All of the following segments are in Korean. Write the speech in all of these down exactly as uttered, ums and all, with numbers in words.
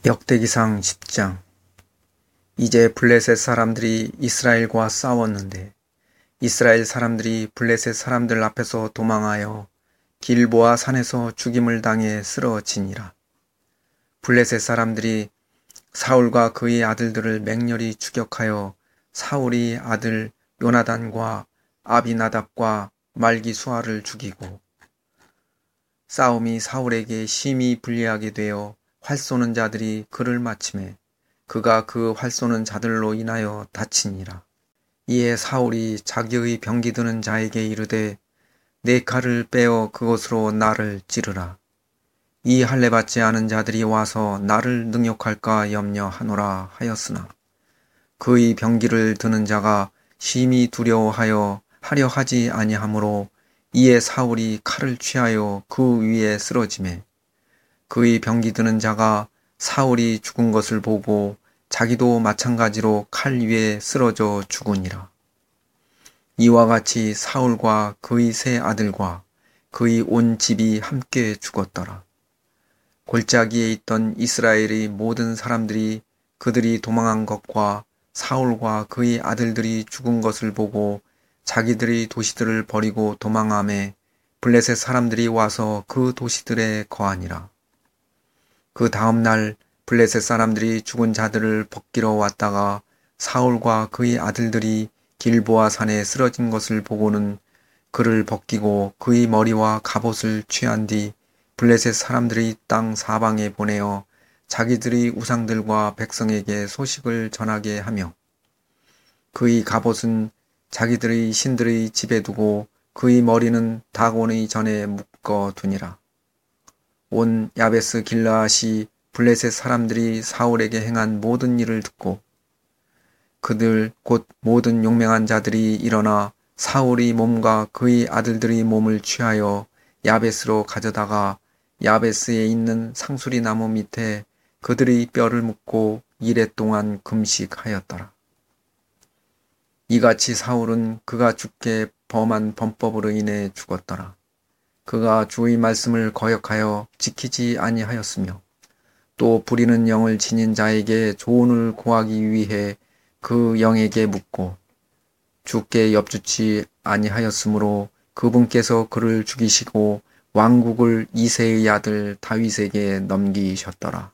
역대기상 십 장. 이제 블레셋 사람들이 이스라엘과 싸웠는데 이스라엘 사람들이 블레셋 사람들 앞에서 도망하여 길보아 산에서 죽임을 당해 쓰러지니라. 블레셋 사람들이 사울과 그의 아들들을 맹렬히 추격하여 사울이 아들 요나단과 아비나답과 말기수아를 죽이고 싸움이 사울에게 심히 불리하게 되어 활 쏘는 자들이 그를 맞침에 그가 그 활 쏘는 자들로 인하여 다치니라. 이에 사울이 자기의 병기 드는 자에게 이르되 내 칼을 빼어 그것으로 나를 찌르라. 이 할례 받지 않은 자들이 와서 나를 능욕할까 염려하노라 하였으나 그의 병기를 드는 자가 심히 두려워하여 하려 하지 아니하므로 이에 사울이 칼을 취하여 그 위에 쓰러지매 그의 병기 드는 자가 사울이 죽은 것을 보고 자기도 마찬가지로 칼 위에 쓰러져 죽으니라. 이와 같이 사울과 그의 세 아들과 그의 온 집이 함께 죽었더라. 골짜기에 있던 이스라엘의 모든 사람들이 그들이 도망한 것과 사울과 그의 아들들이 죽은 것을 보고 자기들의 도시들을 버리고 도망하매 블레셋 사람들이 와서 그 도시들에 거하니라. 그 다음 날 블레셋 사람들이 죽은 자들을 벗기러 왔다가 사울과 그의 아들들이 길보아 산에 쓰러진 것을 보고는 그를 벗기고 그의 머리와 갑옷을 취한 뒤 블레셋 사람들이 땅 사방에 보내어 자기들의 우상들과 백성에게 소식을 전하게 하며 그의 갑옷은 자기들의 신들의 집에 두고 그의 머리는 다곤의 전에 묶어 두니라. 온 야베스 길르앗이 블레셋 사람들이 사울에게 행한 모든 일을 듣고 그들 곧 모든 용맹한 자들이 일어나 사울의 몸과 그의 아들들의 몸을 취하여 야베스로 가져다가 야베스에 있는 상수리 나무 밑에 그들의 뼈를 묻고 이레 동안 금식하였더라. 이같이 사울은 그가 죽게 범한 범법으로 인해 죽었더라. 그가 주의 말씀을 거역하여 지키지 아니하였으며 또 부리는 영을 지닌 자에게 조언을 구하기 위해 그 영에게 묻고 주께 엽주치 아니하였으므로 그분께서 그를 죽이시고 왕국을 이새의 아들 다윗에게 넘기셨더라.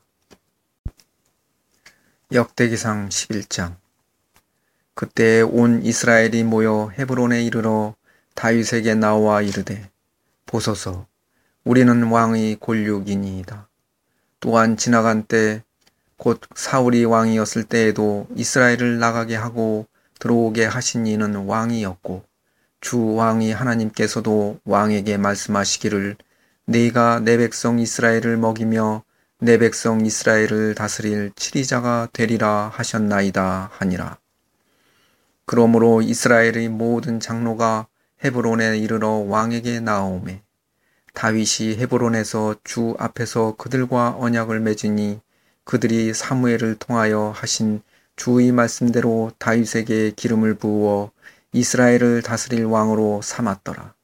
역대기상 십일 장. 그때 온 이스라엘이 모여 헤브론에 이르러 다윗에게 나와 이르되 보소서 우리는 왕의 골육이니이다. 또한 지나간 때 곧 사울이 왕이었을 때에도 이스라엘을 나가게 하고 들어오게 하신 이는 왕이었고 주 왕이 하나님께서도 왕에게 말씀하시기를 네가 내 백성 이스라엘을 먹이며 내 백성 이스라엘을 다스릴 치리자가 되리라 하셨나이다 하니라. 그러므로 이스라엘의 모든 장로가 헤브론에 이르러 왕에게 나아오매 다윗이 헤브론에서 주 앞에서 그들과 언약을 맺으니 그들이 사무엘을 통하여 하신 주의 말씀대로 다윗에게 기름을 부어 이스라엘을 다스릴 왕으로 삼았더라.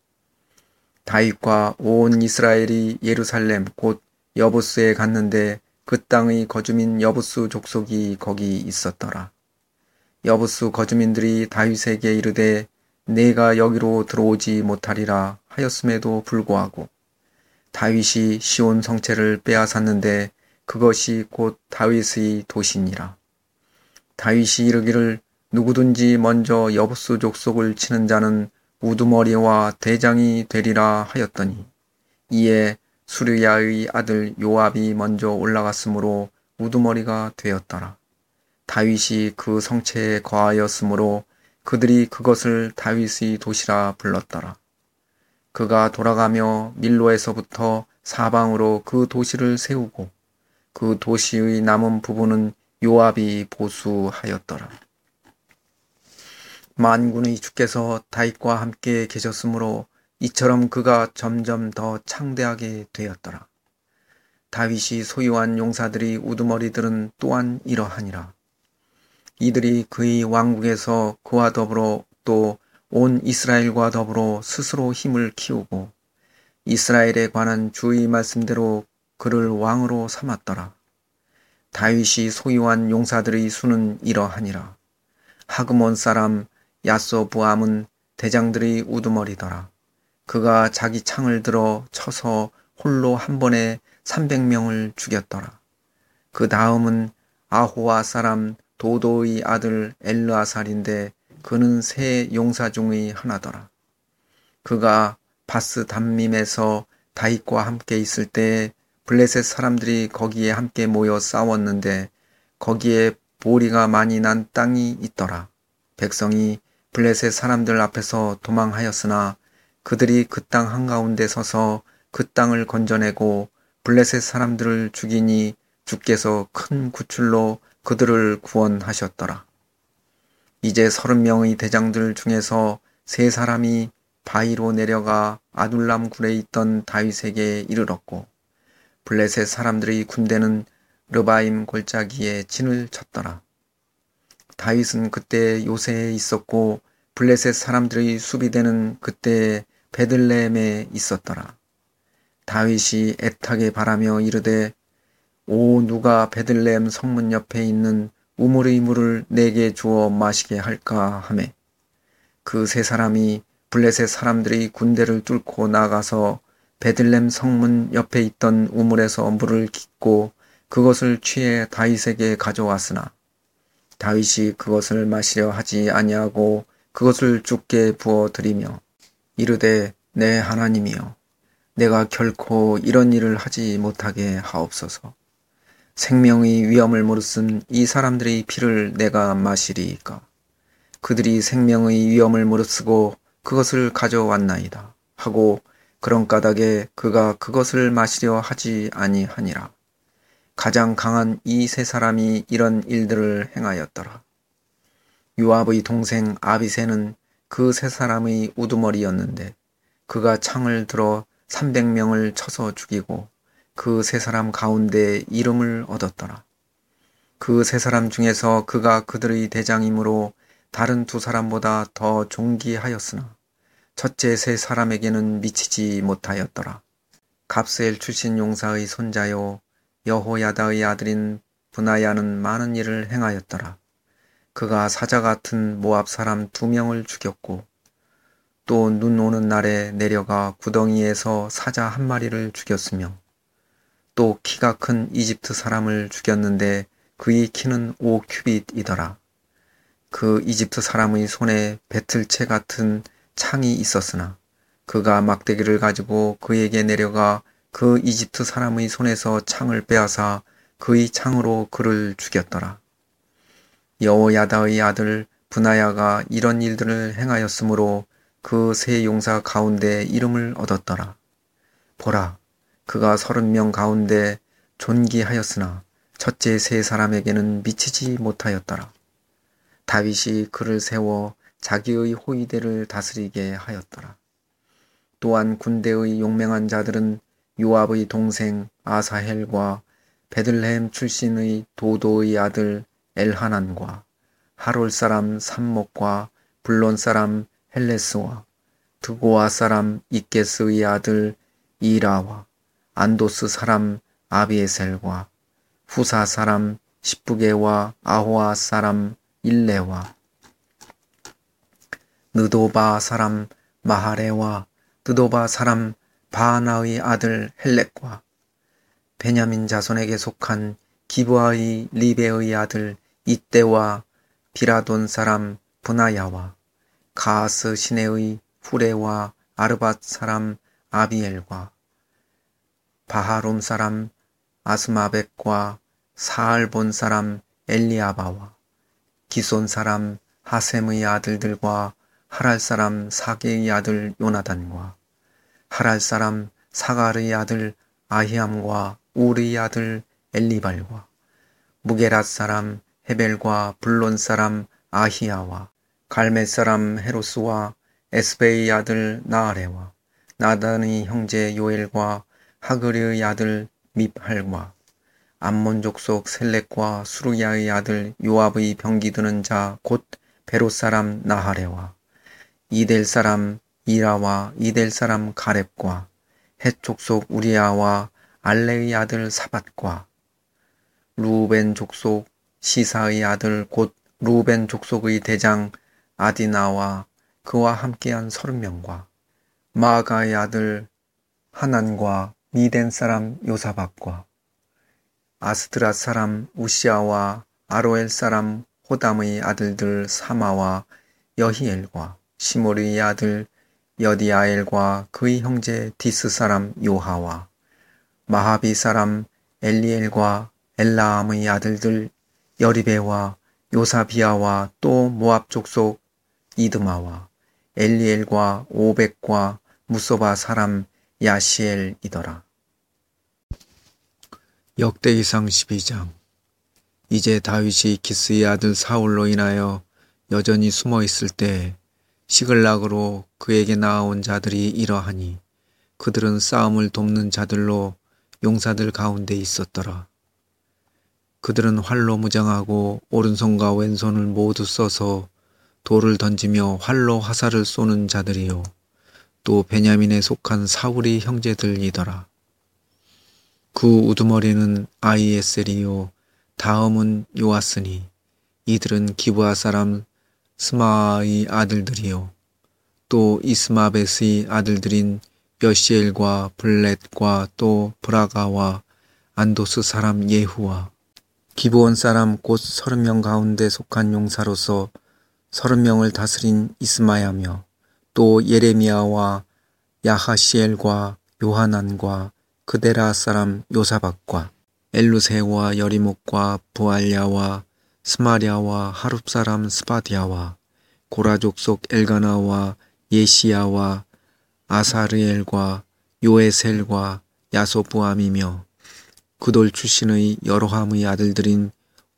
다윗과 온 이스라엘이 예루살렘 곧 여부스에 갔는데 그 땅의 거주민 여부스 족속이 거기 있었더라. 여부스 거주민들이 다윗에게 이르되 내가 여기로 들어오지 못하리라 하였음에도 불구하고 다윗이 시온 성체를 빼앗았는데 그것이 곧 다윗의 도시니라. 다윗이 이르기를 누구든지 먼저 여부스 족속을 치는 자는 우두머리와 대장이 되리라 하였더니 이에 수르야의 아들 요압이 먼저 올라갔으므로 우두머리가 되었더라. 다윗이 그 성체에 거하였으므로 그들이 그것을 다윗의 도시라 불렀더라. 그가 돌아가며 밀로에서부터 사방으로 그 도시를 세우고 그 도시의 남은 부분은 요압이 보수하였더라. 만군의 주께서 다윗과 함께 계셨으므로 이처럼 그가 점점 더 창대하게 되었더라. 다윗이 소유한 용사들의 우두머리들은 또한 이러하니라. 이들이 그의 왕국에서 그와 더불어 또 온 이스라엘과 더불어 스스로 힘을 키우고 이스라엘에 관한 주의 말씀대로 그를 왕으로 삼았더라. 다윗이 소유한 용사들의 수는 이러하니라. 하그몬 사람 야소부암은 대장들의 우두머리더라. 그가 자기 창을 들어 쳐서 홀로 한 번에 삼백 명을 죽였더라. 그 다음은 아호와 사람 도도의 아들 엘르아살인데 그는 세 용사 중의 하나더라. 그가 바스 담밈에서 다윗과 함께 있을 때에 블레셋 사람들이 거기에 함께 모여 싸웠는데 거기에 보리가 많이 난 땅이 있더라. 백성이 블레셋 사람들 앞에서 도망하였으나 그들이 그 땅 한가운데 서서 그 땅을 건져내고 블레셋 사람들을 죽이니 주께서 큰 구출로 그들을 구원하셨더라. 이제 서른 명의 대장들 중에서 세 사람이 바위로 내려가 아둘람 굴에 있던 다윗에게 이르렀고 블레셋 사람들의 군대는 르바임 골짜기에 진을 쳤더라. 다윗은 그때 요새에 있었고 블레셋 사람들의 수비대는 그때 베들레헴에 있었더라. 다윗이 애타게 바라며 이르되 오 누가 베들레헴 성문 옆에 있는 우물의 물을 내게 주어 마시게 할까 하매 그 세 사람이 블레셋 사람들의 군대를 뚫고 나가서 베들레헴 성문 옆에 있던 우물에서 물을 깃고 그것을 취해 다윗에게 가져왔으나 다윗이 그것을 마시려 하지 아니하고 그것을 주께 부어 드리며 이르되 내 하나님이여 내가 결코 이런 일을 하지 못하게 하옵소서. 생명의 위험을 무릅쓴 이 사람들의 피를 내가 마시리이까. 그들이 생명의 위험을 무릅쓰고 그것을 가져왔나이다 하고 그런 까닭에 그가 그것을 마시려 하지 아니하니라. 가장 강한 이 세 사람이 이런 일들을 행하였더라. 요압의 동생 아비새는 그 세 사람의 우두머리였는데 그가 창을 들어 삼백 명을 쳐서 죽이고 그 세 사람 가운데 이름을 얻었더라. 그 세 사람 중에서 그가 그들의 대장이므로 다른 두 사람보다 더 존귀하였으나 첫째 세 사람에게는 미치지 못하였더라. 갑스엘 출신 용사의 손자요 여호야다의 아들인 브나야는 많은 일을 행하였더라. 그가 사자 같은 모압 사람 두 명을 죽였고 또 눈 오는 날에 내려가 구덩이에서 사자 한 마리를 죽였으며 또 키가 큰 이집트 사람을 죽였는데 그의 키는 오 큐빗이더라. 그 이집트 사람의 손에 배틀채 같은 창이 있었으나 그가 막대기를 가지고 그에게 내려가 그 이집트 사람의 손에서 창을 빼앗아 그의 창으로 그를 죽였더라. 여호야다의 아들 브나야가 이런 일들을 행하였으므로 그 세 용사 가운데 이름을 얻었더라. 보라, 그가 서른 명 가운데 존귀하였으나 첫째 세 사람에게는 미치지 못하였더라. 다윗이 그를 세워 자기의 호위대를 다스리게 하였더라. 또한 군대의 용맹한 자들은 요압의 동생 아사헬과 베들레헴 출신의 도도의 아들 엘하난과 하롤 사람 삼목과 블론 사람 헬레스와 드고아 사람 이게스의 아들 이라와 안도스 사람 아비에셀과 후사 사람 십부게와 아호아 사람 일레와 느도바 사람 마하레와 느도바 사람 바하나의 아들 헬렉과 베냐민 자손에게 속한 기브아의 리베의 아들 이때와 비라돈 사람 브나야와 가하스 시내의 후레와 아르밧 사람 아비엘과 바하롬 사람 아스마벡과 사알본 사람 엘리아바와 기손 사람 하셈의 아들들과 하랄 사람 사게의 아들 요나단과 하랄 사람 사갈의 아들 아히암과 우르의 아들 엘리발과 무게랏 사람 헤벨과 블론 사람 아히야와 갈멧 사람 헤로스와 에스베의 아들 나아레와 나단의 형제 요엘과 하그리의 아들 밉할과 암몬 족속 셀렉과 수르야의 아들 요압의 병기 드는 자 곧 베롯 사람 나하레와 이델 사람 이라와 이델 사람 가렙과 헷 족속 우리야와 알레의 아들 사밧과 루벤 족속 시사의 아들 곧 루벤 족속의 대장 아디나와 그와 함께한 서른 명과 마아가의 아들 하난과 미덴 사람 요사박과 아스드랏 사람 우시아와 아로엘 사람 호담의 아들들 사마와 여히엘과 시몰의 아들 여디아엘과 그의 형제 디스 사람 요하와 마하비 사람 엘리엘과 엘라암의 아들들 여리베와 요사비아와 또 모압 족속 이드마와 엘리엘과 오백과 무소바 사람 야시엘이더라. 역대기상 십이 장. 이제 다윗이 기스의 아들 사울로 인하여 여전히 숨어 있을 때 시글락으로 그에게 나아온 자들이 이러하니 그들은 싸움을 돕는 자들로 용사들 가운데 있었더라. 그들은 활로 무장하고 오른손과 왼손을 모두 써서 돌을 던지며 활로 화살을 쏘는 자들이요 또 베냐민에 속한 사울의 형제들이더라. 그 우두머리는 아히에셀이요 다음은 요아스니 이들은 기브아 사람 스마아의 아들들이요 또 이스마벳의 아들들인 여시엘과 블렛과 또 브라가와 안도스 사람 예후와 기브온 사람 곧 서른 명 가운데 속한 용사로서 서른 명을 다스린 이스마야며 또 예레미야와 야하시엘과 요하난과 그데라 사람 요사박과 엘루세와 여리목과 부알야와 스마랴와 하룹 사람 스바디아와 고라족 속 엘가나와 예시야와 아사르엘과 요에셀과 야소부암이며 그돌 출신의 여로함의 아들들인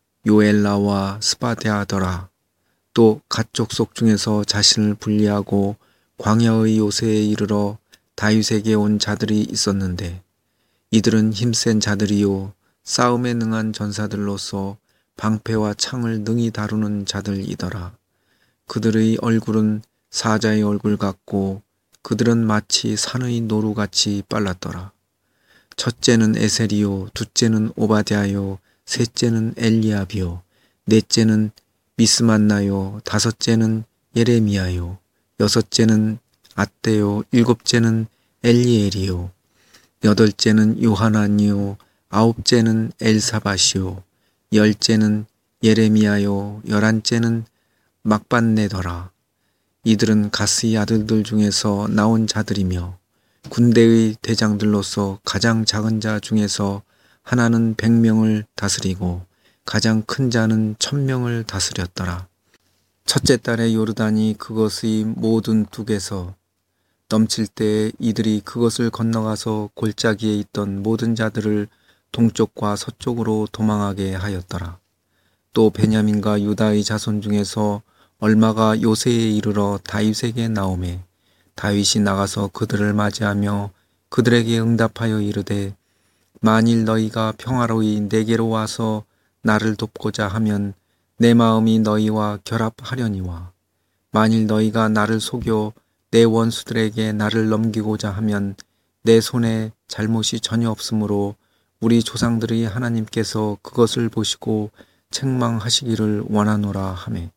요엘라와 스바디아더라. 또 갓족 속 중에서 자신을 분리하고 광야의 요새에 이르러 다윗에게 온 자들이 있었는데 이들은 힘센 자들이요 싸움에 능한 전사들로서 방패와 창을 능히 다루는 자들이더라. 그들의 얼굴은 사자의 얼굴 같고 그들은 마치 산의 노루같이 빨랐더라. 첫째는 에셀이요 둘째는 오바댜요 셋째는 엘리압이요 넷째는 미스만나요 다섯째는 예레미야요 여섯째는 앗대요 일곱째는 엘리엘이요 여덟째는 요하난이요 아홉째는 엘사밧이요 열째는 예레미야요 열한째는 막반네더라. 이들은 가스의 아들들 중에서 나온 자들이며 군대의 대장들로서 가장 작은 자 중에서 하나는 백 명을 다스리고 가장 큰 자는 천 명을 다스렸더라. 첫째 달에 요르단이 그것의 모든 둑에서 넘칠 때에 이들이 그것을 건너가서 골짜기에 있던 모든 자들을 동쪽과 서쪽으로 도망하게 하였더라. 또 베냐민과 유다의 자손 중에서 얼마가 요새에 이르러 다윗에게 나오매 다윗이 나가서 그들을 맞이하며 그들에게 응답하여 이르되 만일 너희가 평화로이 내게로 와서 나를 돕고자 하면 내 마음이 너희와 결합하려니와 만일 너희가 나를 속여 내 원수들에게 나를 넘기고자 하면 내 손에 잘못이 전혀 없으므로 우리 조상들의 하나님께서 그것을 보시고 책망하시기를 원하노라 하매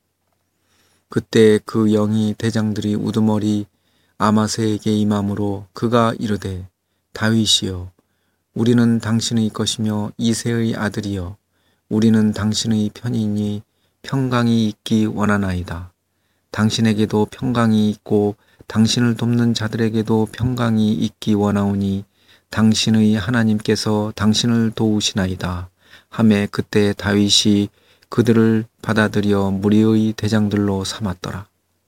그때 그 영이 대장들이 우두머리 아마세에게 임함으로 그가 이르되 다윗이여 우리는 당신의 것이며 이새의 아들이여 우리는 당신의 편이니 평강이 있기 원하나이다. 당신에게도 평강이 있고 당신을 돕는 자들에게도 평강이 있기 원하오니 당신의 하나님께서 당신을 도우시나이다. 하매 그때 다윗이 그들을 받아들여 무리의 대장들로 삼았더라.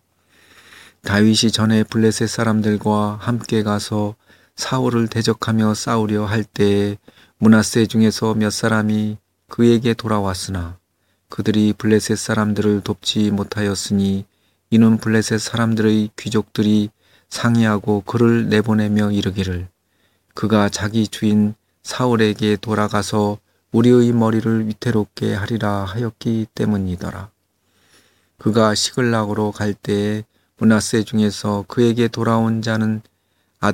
다윗이 전에 블레셋 사람들과 함께 가서 사울을 대적하며 싸우려 할 때에 므낫세 중에서 몇 사람이 그에게 돌아왔으나 그들이 블레셋 사람들을 돕지 못하였으니 이는 블레셋 사람들의 귀족들이 상의하고 그를 내보내며 이르기를 그가 자기 주인 사울에게 돌아가서 우리의 머리를 위태롭게 하리라 하였기 때문이더라. 그가 시글락으로 갈 때에 므낫세 중에서 그에게 돌아온 자는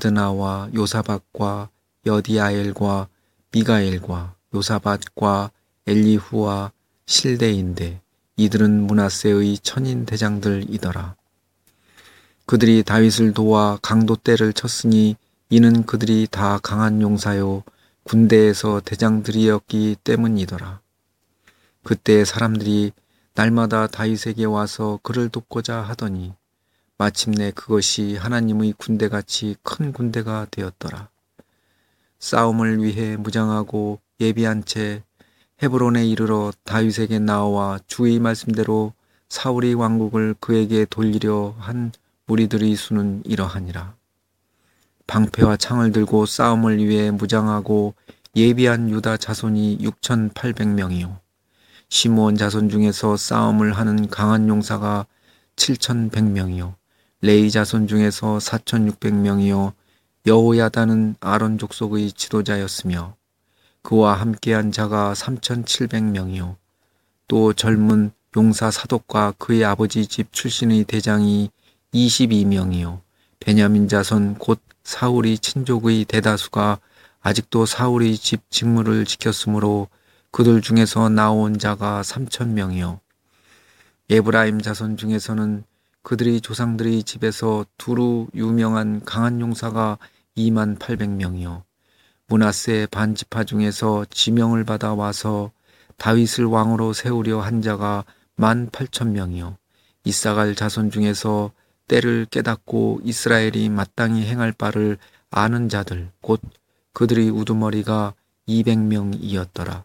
아드나와 요사박과 여디아엘과 미가엘과 요사밭과 엘리후와 실데인데 이들은 므낫세의 천인 대장들이더라. 그들이 다윗을 도와 강도 떼를 쳤으니 이는 그들이 다 강한 용사요 군대에서 대장들이었기 때문이더라. 그때 사람들이 날마다 다윗에게 와서 그를 돕고자 하더니 마침내 그것이 하나님의 군대같이 큰 군대가 되었더라. 싸움을 위해 무장하고 예비한 채 헤브론에 이르러 다윗에게 나와 주의 말씀대로 사울이 왕국을 그에게 돌리려 한 무리들의 수는 이러하니라. 방패와 창을 들고 싸움을 위해 무장하고 예비한 유다 자손이 육천팔백 명이요 시므온 자손 중에서 싸움을 하는 강한 용사가 칠천백 명이요 레위 자손 중에서 사천육백 명이요 여호야다는 아론 족속의 지도자였으며 그와 함께한 자가 삼천칠백 명이요 또 젊은 용사 사독과 그의 아버지 집 출신의 대장이 이십이 명이요 베냐민 자손 곧 사울의 친족의 대다수가 아직도 사울의 집 직무를 지켰으므로 그들 중에서 나온 자가 삼천 명이요 에브라임 자손 중에서는 그들의 조상들의 집에서 두루 유명한 강한 용사가 이만 팔백 명이요 므낫세 반지파 중에서 지명을 받아 와서 다윗을 왕으로 세우려 한 자가 만 팔천 명이요 이사갈 자손 중에서 때를 깨닫고 이스라엘이 마땅히 행할 바를 아는 자들 곧 그들의 우두머리가 이백 명이었더라.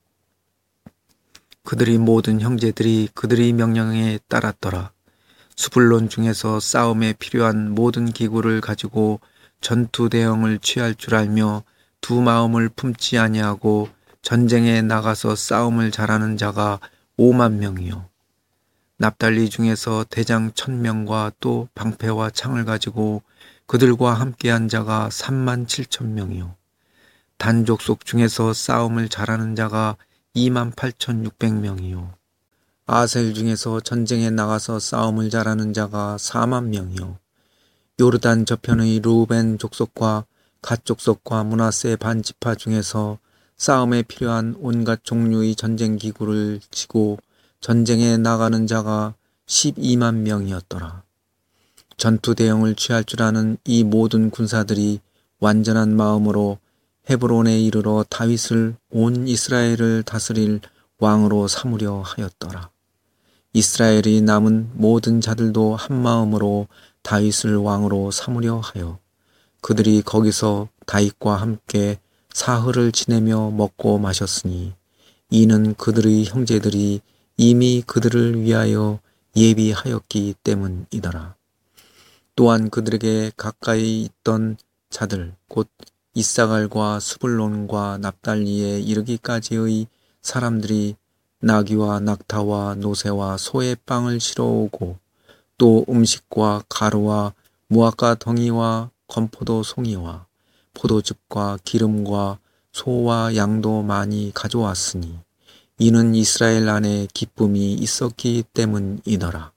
그들의 모든 형제들이 그들의 명령에 따랐더라. 수불론 중에서 싸움에 필요한 모든 기구를 가지고 전투 대형을 취할 줄 알며 두 마음을 품지 아니하고 전쟁에 나가서 싸움을 잘하는 자가 오만 명이요 납달리 중에서 대장 천 명과 또 방패와 창을 가지고 그들과 함께한 자가 삼만 칠천 명이요 단 족속 중에서 싸움을 잘하는 자가 이만 팔천육백 명이요 아셀 중에서 전쟁에 나가서 싸움을 잘하는 자가 사만 명이요 요르단 저편의 루벤 족속과 갓 족속과 므낫세 반지파 중에서 싸움에 필요한 온갖 종류의 전쟁 기구를 지고 전쟁에 나가는 자가 십이만 명이었더라. 전투 대형을 취할 줄 아는 이 모든 군사들이 완전한 마음으로 헤브론에 이르러 다윗을 온 이스라엘을 다스릴 왕으로 삼으려 하였더라. 이스라엘이 남은 모든 자들도 한 마음으로 다윗을 왕으로 삼으려 하여 그들이 거기서 다윗과 함께 사흘을 지내며 먹고 마셨으니 이는 그들의 형제들이 이미 그들을 위하여 예비하였기 때문이더라. 또한 그들에게 가까이 있던 자들 곧 이사갈과 스불론과 납달리에 이르기까지의 사람들이 나귀와 낙타와 노새와 소의 빵을 실어오고 또 음식과 가루와 무화과 덩이와 건포도 송이와 포도즙과 기름과 소와 양도 많이 가져왔으니 이는 이스라엘 안에 기쁨이 있었기 때문이더라.